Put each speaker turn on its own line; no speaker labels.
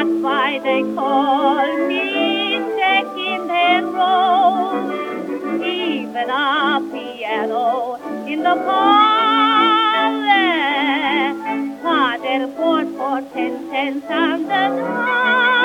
That's why they call me Jack in their rose. Even a piano in the parlor, Father bought for 10 cents on the dollar.